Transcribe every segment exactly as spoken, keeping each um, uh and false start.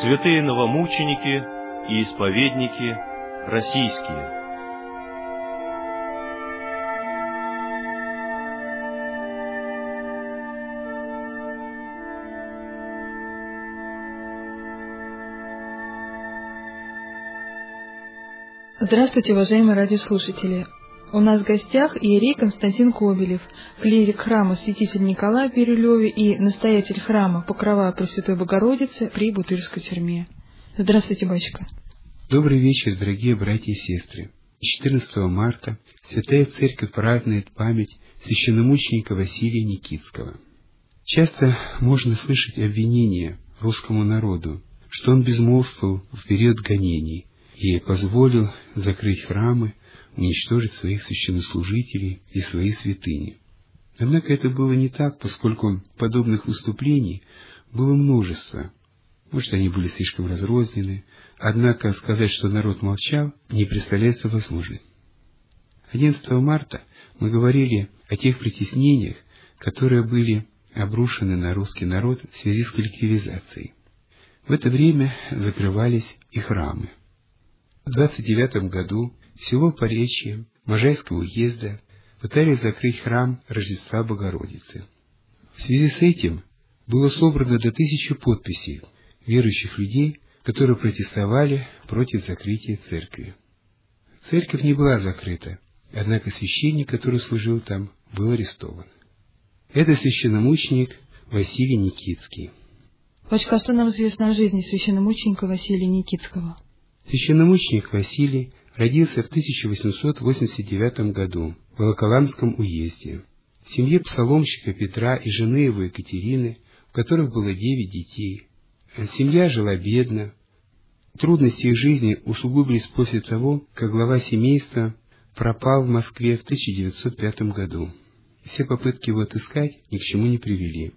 святые новомученики и исповедники российские. Здравствуйте, уважаемые радиослушатели! У нас в гостях иерей Константин Кобелев, клирик храма Святителя Николая в Бирюлеве и настоятель храма Покрова Пресвятой Богородицы при Бутырской тюрьме. Здравствуйте, батюшка! Добрый вечер, дорогие братья и сестры! четырнадцатого марта Святая Церковь празднует память священномученика Василия Никитского. Часто можно слышать обвинения русскому народу, что он безмолвствовал в период гонений и позволил закрыть храмы, уничтожить своих священнослужителей и свои святыни. Однако это было не так, поскольку подобных выступлений было множество. Может, они были слишком разрознены, однако сказать, что народ молчал, не представляется возможным. одиннадцатого марта мы говорили о тех притеснениях, которые были обрушены на русский народ в связи с коллективизацией. В это время закрывались и храмы. В двадцать девятом году село Поречье Можайского уезда пытались закрыть храм Рождества Богородицы. В связи с этим было собрано до тысячи подписей верующих людей, которые протестовали против закрытия церкви. Церковь не была закрыта, однако священник, который служил там, был арестован. Это священномученик Василий Никитский. Батюшка, что нам известно о жизни священномученика Василия Никитского? Священномученик Василий родился в тысяча восемьсот восемьдесят девятом году в Волоколамском уезде, в семье псаломщика Петра и жены его Екатерины, у которых было девять детей. Семья жила бедно. Трудности их жизни усугубились после того, как глава семейства пропал в Москве в тысяча девятьсот пятом году. Все попытки его отыскать ни к чему не привели.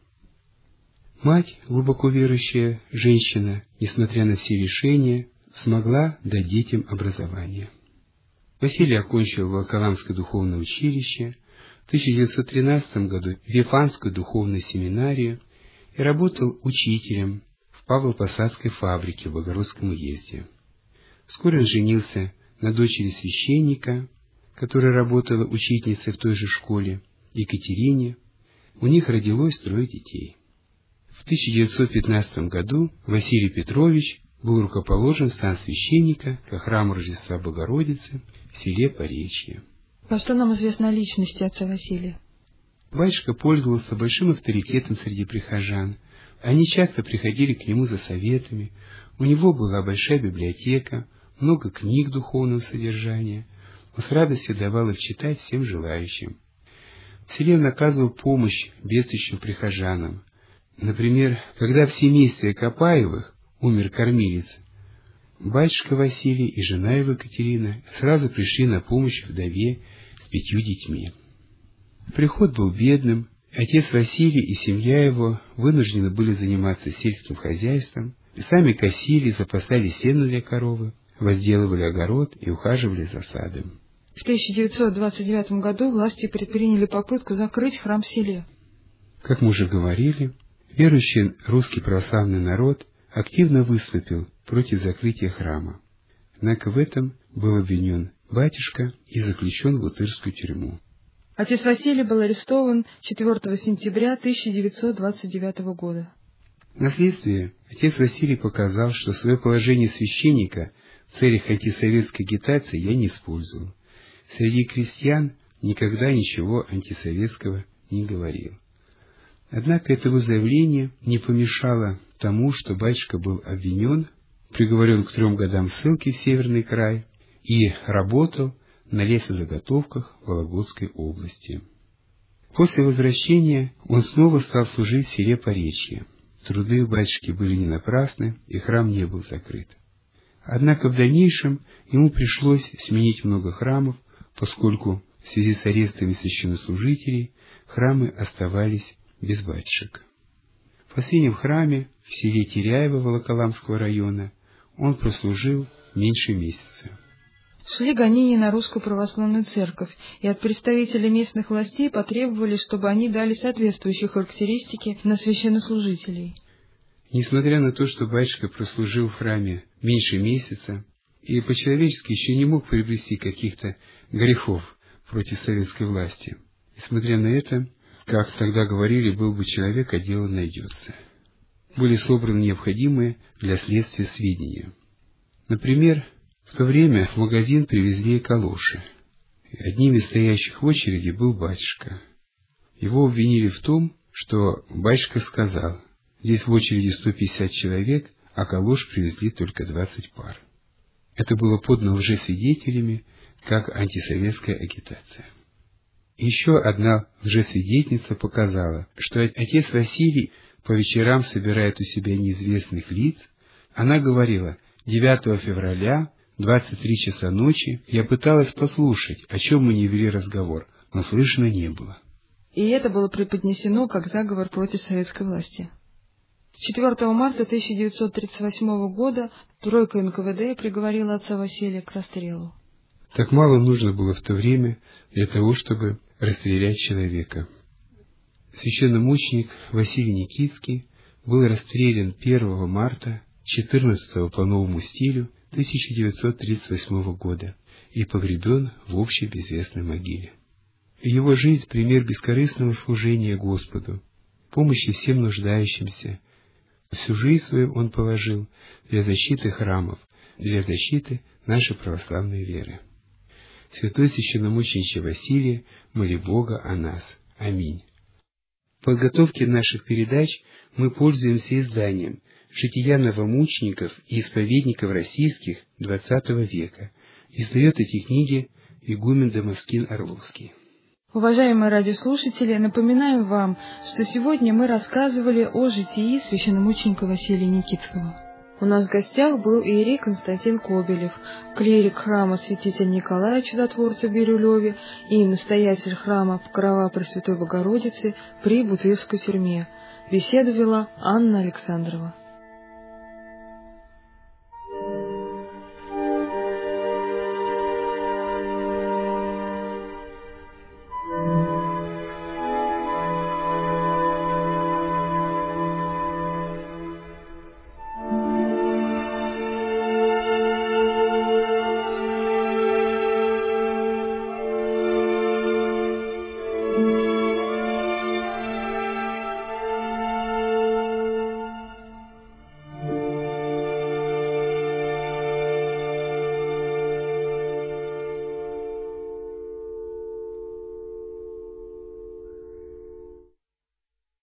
Мать, глубоко верующая женщина, несмотря на все лишения, смогла дать детям образование. Василий окончил Волоколамское духовное училище, в тысяча девятьсот тринадцатом году Вифанскую духовную семинарию и работал учителем в Павлово-Посадской фабрике в Богородском уезде. Вскоре он женился на дочери священника, которая работала учительницей в той же школе, Екатерине. У них родилось трое детей. В тысяча девятьсот пятнадцатом году Василий Петрович был рукоположен в сан священника ко храму Рождества Богородицы в селе Поречье. А что нам известно о личности отца Василия? Батюшка пользовался большим авторитетом среди прихожан. Они часто приходили к нему за советами. У него была большая библиотека, много книг духовного содержания. Он с радостью давал их читать всем желающим. В селе он оказывал помощь бедствующим прихожанам. Например, когда в семействе Копаевых умер кормилец, батюшка Василий и жена его Екатерина сразу пришли на помощь вдове с пятью детьми. Приход был бедным, отец Василий и семья его вынуждены были заниматься сельским хозяйством, сами косили, запасали сено для коровы, возделывали огород и ухаживали за садом. В тысяча девятьсот двадцать девятом году власти предприняли попытку закрыть храм в селе. Как мы уже говорили, верующий русский православный народ активно выступил против закрытия храма. Однако в этом был обвинен батюшка и заключен в Бутырскую тюрьму. Отец Василий был арестован четвёртого сентября тысяча девятьсот двадцать девятого года. На следствии отец Василий показал, что свое положение священника в целях антисоветской агитации я не использовал. Среди крестьян никогда ничего антисоветского не говорил. Однако этого заявления не помешало тому, что батюшка был обвинен, приговорен к трем годам ссылки в Северный край и работал на лесозаготовках в Вологодской области. После возвращения он снова стал служить в селе Поречье. Труды батюшки были не напрасны, и храм не был закрыт. Однако в дальнейшем ему пришлось сменить много храмов, поскольку в связи с арестами священнослужителей храмы оставались без батюшек. В последнем храме в селе Теряево Волоколамского района он прослужил меньше месяца. Шли гонения на русскую православную церковь, и от представителей местных властей потребовали, чтобы они дали соответствующие характеристики на священнослужителей. Несмотря на то, что батюшка прослужил в храме меньше месяца и по-человечески еще не мог приобрести каких-то грехов против советской власти, несмотря на это, как тогда говорили, был бы человек, а дело найдется. Были собраны необходимые для следствия сведения. Например, в то время в магазин привезли калоши. И одним из стоящих в очереди был батюшка. Его обвинили в том, что батюшка сказал: здесь в очереди сто пятьдесят человек, а калош привезли только двадцать пар. Это было подано лжесвидетелями, как антисоветская агитация. Еще одна лжесвидетельница показала, что отец Василий по вечерам собирает у себя неизвестных лиц. Она говорила: девятого февраля, двадцать три часа ночи, я пыталась послушать, о чем мы не вели разговор, но слышно не было. И это было преподнесено как заговор против советской власти. четвёртого марта тысяча девятьсот тридцать восьмого года тройка эн ка вэ дэ приговорила отца Василия к расстрелу. Так мало нужно было в то время для того, чтобы расстрелять человека. Священномученик Василий Никитский был расстрелян первого марта, четырнадцатого по новому стилю тысяча девятьсот тридцать восьмого года и погребен в общей безвестной могиле. Его жизнь — пример бескорыстного служения Господу, помощи всем нуждающимся. Всю жизнь свою он положил для защиты храмов, для защиты нашей православной веры. Святой священномучениче Василий, моли Бога о нас. Аминь. В подготовке наших передач мы пользуемся изданием «Жития новомучеников и исповедников российских двадцатого века». Издает эти книги игумен Дамаскин Орловский. Уважаемые радиослушатели, напоминаем вам, что сегодня мы рассказывали о житии священномученика Василия Никитского. У нас в гостях был иерей Константин Кобелев, клирик храма святителя Николая Чудотворца в Бирюлеве и настоятель храма Покрова Пресвятой Богородицы при Бутырской тюрьме. Беседу вела Анна Александрова.